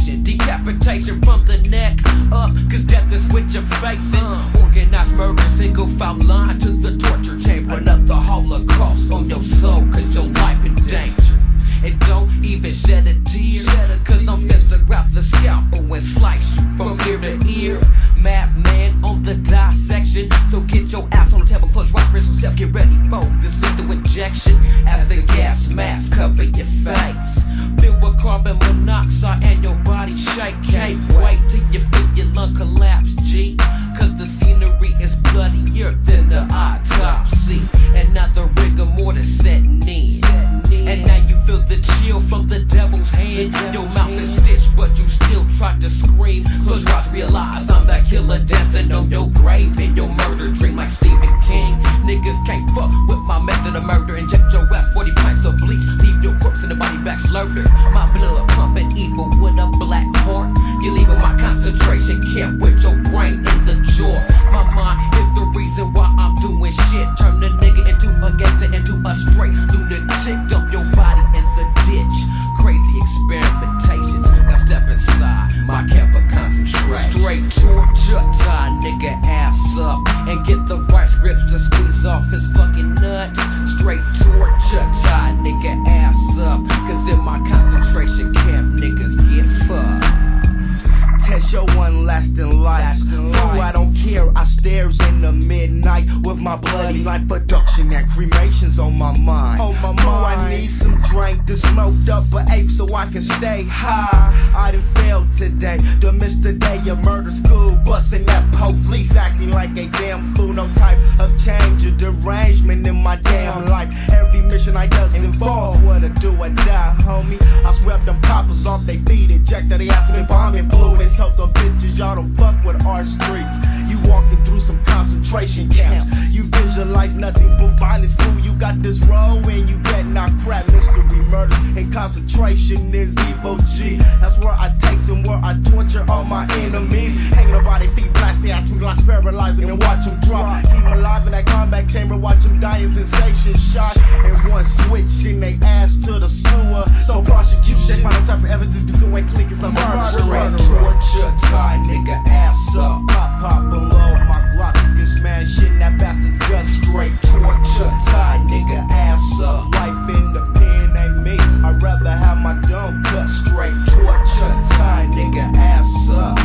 mutilation, decapitation from the neck up, cause death is what you're facing. Organized murder, single file line to the torture chamber. Another Holocaust on your soul, cause your life in danger. And don't even shed a tear, cause I'm best to grab the scalpel and slice you from ear to ear. Madman on the dissection, so get your ass on the table, close your eyes, brace yourself, get ready for this lethal injection. As the gas mask cover your face, filled with carbon monoxide and your body shake. Can't wait till you feel your lung collapse, G, cause the scenery is bloodier than the autopsy. And now the rigor mortis setting in, and now you feel the chill from the devil's hand. Your mouth is stitched, but you still try to scream. Close your eyes, realize I'm that killer dancing on your grave. In your murder dream like Stephen King. Niggas can't fuck with my method of murder. Inject your ass 40 pints of bleach, leave your corpse in the body back slurred. My blood pumping evil with a black heart. You leaving my concentration camp with your brain in the jaw. My mind is the reason why I'm doing shit. Turn the nigga into a gangster, into a straight lunatic. Dump your body in the ditch. Crazy experimentations. Now step inside my camp of concentration. Straight torture, tie nigga ass up and get the right scripts to squeeze off his fucking nuts. Straight torture, tie nigga ass up, cause in my concentration camp niggas get fucked. Test your one lasting life. Fool, I don't care. I stares in the midnight with my bloody life production and cremations on my mind. Fool, I need some drink to smoked up an ape so I can stay high. I done failed today. Done missed the day of murder school, busting that police, acting like a damn fool. No type of change or derangement in my damn life. Every mission I does involve what to do or die, homie. I swept them poppers off they feet, injected they ass with bombing fluid. Told them bitches y'all don't fuck with our streets. You walking through some concentration camps. You visualize nothing but violence, fool. You got this role and you get knocked crap. Mystery murder and concentration is Evo G. That's where I take and where I torture all my enemies. Hanging up by their feet, blast their ass, blocks, paralyzing and watch them drop. Keep them alive in that combat chamber, watch them die in sensation shot. And one switch in they ass to the sewer. So prosecution, find no type of evidence to do ain't click, it's a murder. Torture, tie nigga ass up. Pop below my Glock, get smashed in that bastard's gut. Straight torture, tie nigga ass up. Life in the pen ain't me, I'd rather have my dome cut. Straight torture, tie nigga ass up.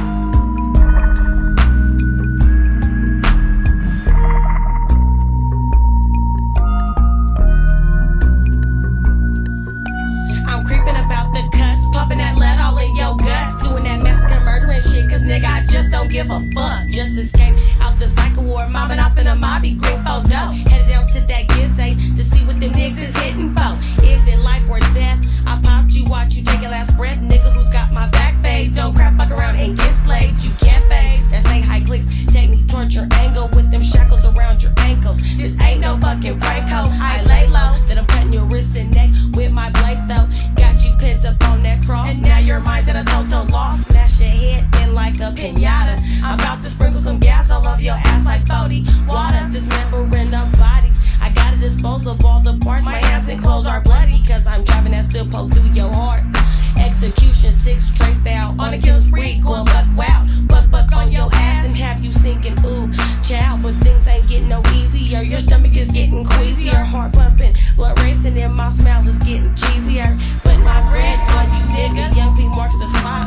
I'm creeping about the cuts, pumping that lead all in your guts, doing that massacre, murdering shit, cause nigga I just don't give a fuck. Just escape out the cycle war, mobbing off in a mobby, green photo. Headed down to that Gizay to see what them niggas is hitting for. Is it life or death? I popped you, watch you take your last breath. Nigga who's got my back, babe. Don't crap, fuck around and get slayed. You can't fade. That's ain't high clicks. Technique, torture, angle with them shackles around your ankles. This ain't no fucking prank hoe. I lay low, then I'm cutting your wrist and neck with my blade though. Got you pinned up on that cross. Now your mind's at a total loss. Smash your head in like a pinata. I'm about to sprinkle some gas all over your ass like 40 water, dismembering the bodies. I gotta dispose of all the parts. My hands and clothes are bloody, cause I'm driving that steel pole through your heart. Execution 6 straight style on a killing spree, going buck wow, buck on your ass and have you sinking, ooh, child. But things ain't getting no easier. Your stomach is getting queasier, heart pumping, blood racing, and my smell is getting cheesier. Put my bread on you, nigga. Young P marks the spot.